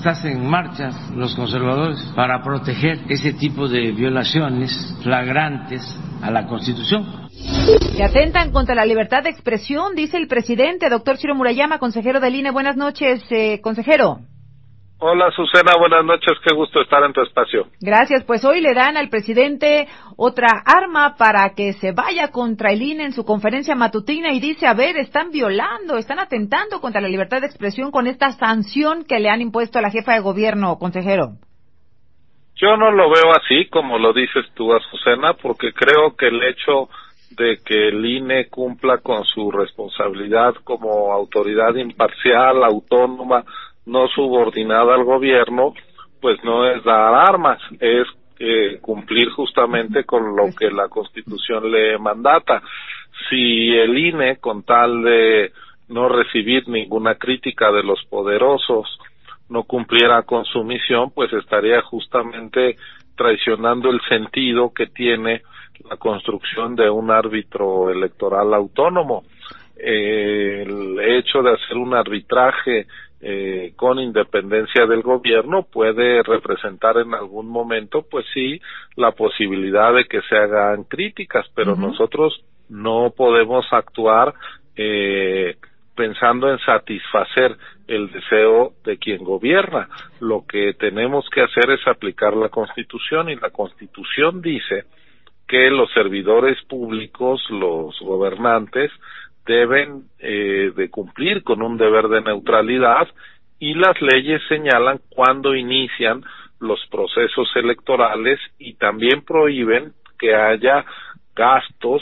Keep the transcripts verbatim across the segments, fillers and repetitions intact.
puestas en marcha los conservadores para proteger ese tipo de violaciones flagrantes a la Constitución. Que atentan contra la libertad de expresión, dice el presidente, doctor Ciro Murayama, consejero del I N E. Buenas noches, eh, consejero. Hola, Susana, buenas noches, qué gusto estar en tu espacio. Gracias, pues hoy le dan al presidente otra arma para que se vaya contra el I N E en su conferencia matutina y dice, a ver, están violando, están atentando contra la libertad de expresión con esta sanción que le han impuesto a la jefa de gobierno, consejero. Yo no lo veo así, como lo dices tú, Azucena, porque creo que el hecho de que el I N E cumpla con su responsabilidad como autoridad imparcial, autónoma, no subordinada al gobierno, pues no es dar armas, es eh, cumplir justamente con lo que la Constitución le mandata. Si el I N E, con tal de no recibir ninguna crítica de los poderosos, no cumpliera con su misión, pues estaría justamente traicionando el sentido que tiene la construcción de un árbitro electoral autónomo. Eh, el hecho de hacer un arbitraje Eh, con independencia del gobierno puede representar en algún momento, pues sí, la posibilidad de que se hagan críticas, pero uh-huh. nosotros no podemos actuar eh, pensando en satisfacer el deseo de quien gobierna. Lo que tenemos que hacer es aplicar la Constitución, y la Constitución dice que los servidores públicos, los gobernantes, deben eh, de cumplir con un deber de neutralidad, y las leyes señalan cuándo inician los procesos electorales y también prohíben que haya gastos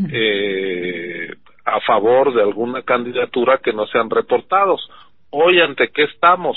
eh, a favor de alguna candidatura que no sean reportados. Hoy, ¿ante qué estamos?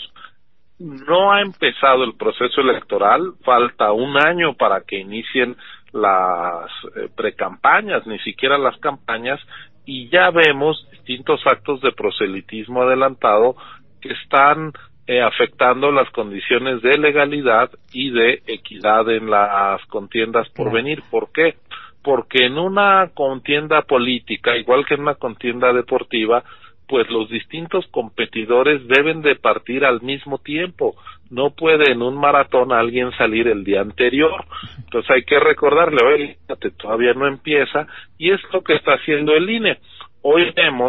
No ha empezado el proceso electoral, falta un año para que inicien las eh, precampañas, ni siquiera las campañas, y ya vemos distintos actos de proselitismo adelantado que están eh, afectando las condiciones de legalidad y de equidad en las contiendas por venir. ¿Por qué? Porque en una contienda política, igual que en una contienda deportiva, pues los distintos competidores deben de partir al mismo tiempo. No puede en un maratón alguien salir el día anterior. Entonces hay que recordarle, oye, todavía no empieza, y es lo que está haciendo el I N E. Hoy vemos,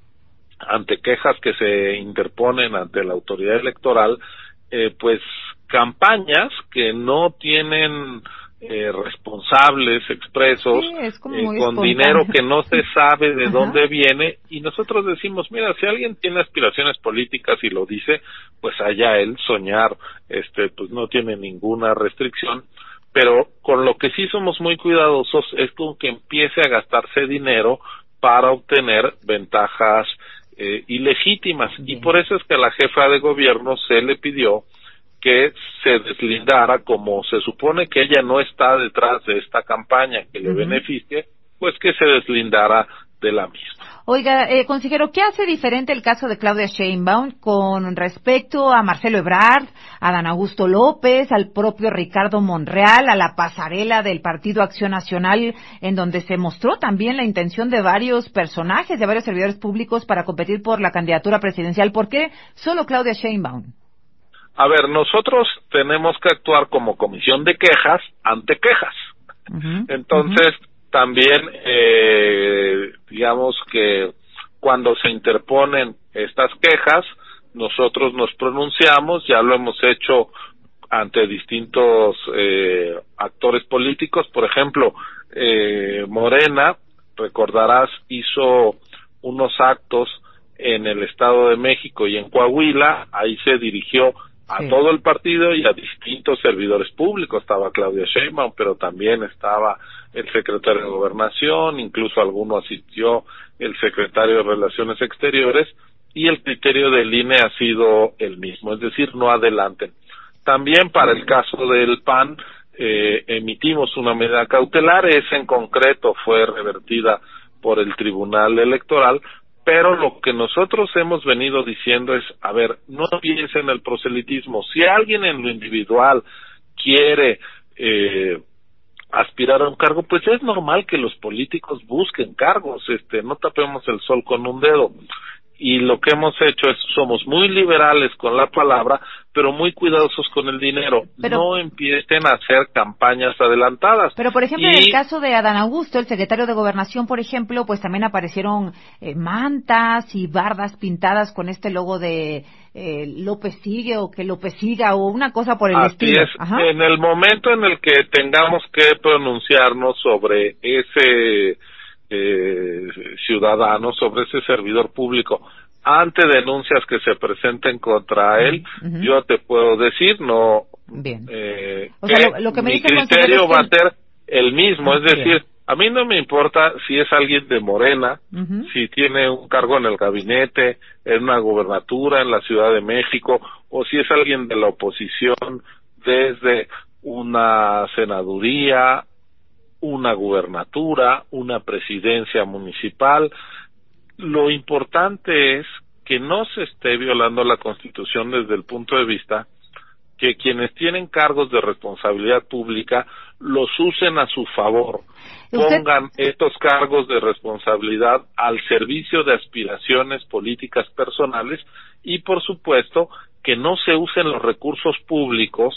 ante quejas que se interponen ante la autoridad electoral, eh, pues campañas que no tienen eh, responsables expresos, sí, es como eh, muy con espontáneo. dinero que no se sabe de Ajá. dónde viene, y nosotros decimos, mira, si alguien tiene aspiraciones políticas y lo dice, pues allá él, soñar, este, pues no tiene ninguna restricción, pero con lo que sí somos muy cuidadosos es con que empiece a gastarse dinero para obtener ventajas eh, ilegítimas. Bien. Y por eso es que a la jefa de gobierno se le pidió que se deslindara, como se supone que ella no está detrás de esta campaña que le uh-huh. beneficie, pues que se deslindara de la misma. Oiga, eh, consejero, ¿qué hace diferente el caso de Claudia Sheinbaum con respecto a Marcelo Ebrard, a Adán Augusto López, al propio Ricardo Monreal, a la pasarela del Partido Acción Nacional, en donde se mostró también la intención de varios personajes, de varios servidores públicos para competir por la candidatura presidencial? ¿Por qué solo Claudia Sheinbaum? A ver, nosotros tenemos que actuar como comisión de quejas ante quejas. Uh-huh. Entonces, uh-huh. también, eh, digamos que cuando se interponen estas quejas, nosotros nos pronunciamos, ya lo hemos hecho ante distintos eh, actores políticos. Por ejemplo, eh, Morena, recordarás, hizo unos actos en el Estado de México y en Coahuila. Ahí se dirigió a sí. todo el partido y a distintos servidores públicos. Estaba Claudia Sheinbaum, pero también estaba el secretario de Gobernación, incluso alguno asistió el secretario de Relaciones Exteriores, y el criterio del I N E ha sido el mismo, es decir, no adelanten. También para el caso del P A N, eh, emitimos una medida cautelar, esa en concreto fue revertida por el Tribunal Electoral, pero lo que nosotros hemos venido diciendo es, a ver, no piensen en el proselitismo. Si alguien en lo individual quiere eh, aspirar a un cargo, pues es normal que los políticos busquen cargos, este, no tapemos el sol con un dedo. y lo que hemos hecho es, somos muy liberales con la palabra, pero muy cuidadosos con el dinero. Pero, no empiecen a hacer campañas adelantadas. Pero, por ejemplo, y, en el caso de Adán Augusto, el secretario de Gobernación, por ejemplo, pues también aparecieron eh, mantas y bardas pintadas con este logo de eh, López sigue o que López siga o una cosa por el así estilo. Es. Ajá. En el momento en el que tengamos que pronunciarnos sobre ese eh, ciudadano, sobre ese servidor público, ante denuncias que se presenten contra él, uh-huh. yo te puedo decir, no, Bien. Eh, o que sea, lo, lo que me mi dice criterio es que... va a ser el mismo, ah, es decir, bien. A mí no me importa si es alguien de Morena, uh-huh. si tiene un cargo en el gabinete, en una gubernatura en la Ciudad de México, o si es alguien de la oposición desde una senaduría, una gubernatura, una presidencia municipal. Lo importante es que no se esté violando la Constitución desde el punto de vista que quienes tienen cargos de responsabilidad pública los usen a su favor, pongan estos cargos de responsabilidad al servicio de aspiraciones políticas personales y, por supuesto, que no se usen los recursos públicos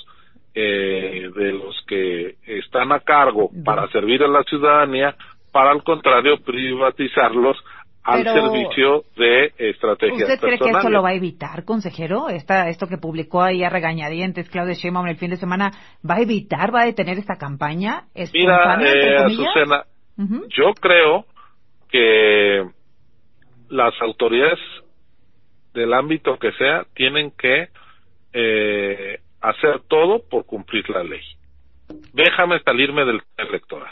eh, de los que están a cargo para servir a la ciudadanía, para al contrario privatizarlos al Pero, servicio de estrategias ¿usted cree personales. que eso lo va a evitar, consejero? Esta, esto que publicó ahí a regañadientes Claudia Sheinbaum el fin de semana, ¿va a evitar, va a detener esta campaña espontánea, Mira, entre eh, comillas? Azucena, uh-huh. yo creo que las autoridades del ámbito que sea tienen que eh, hacer todo por cumplir la ley. Déjame salirme del electoral.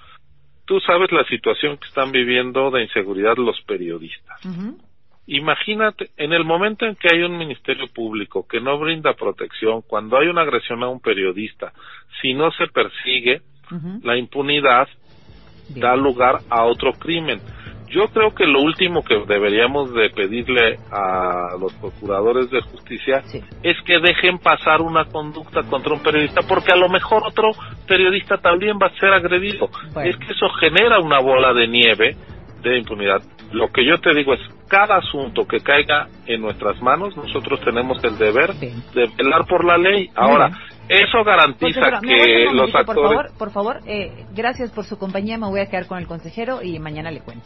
Tú sabes la situación que están viviendo de inseguridad los periodistas. Uh-huh. Imagínate, en el momento en que hay un ministerio público que no brinda protección, cuando hay una agresión a un periodista, si no se persigue, uh-huh. la impunidad Bien. da lugar a otro crimen. Yo creo que lo último que deberíamos de pedirle a los procuradores de justicia sí. es que dejen pasar una conducta contra un periodista, porque a lo mejor otro periodista también va a ser agredido. Bueno. Es que eso genera una bola de nieve de impunidad. Lo que yo te digo es, cada asunto que caiga en nuestras manos, nosotros tenemos el deber Bien. de velar por la ley. Ahora, eso garantiza consejero, que los actores... Por favor, por favor, eh, gracias por su compañía, me voy a quedar con el consejero y mañana le cuento.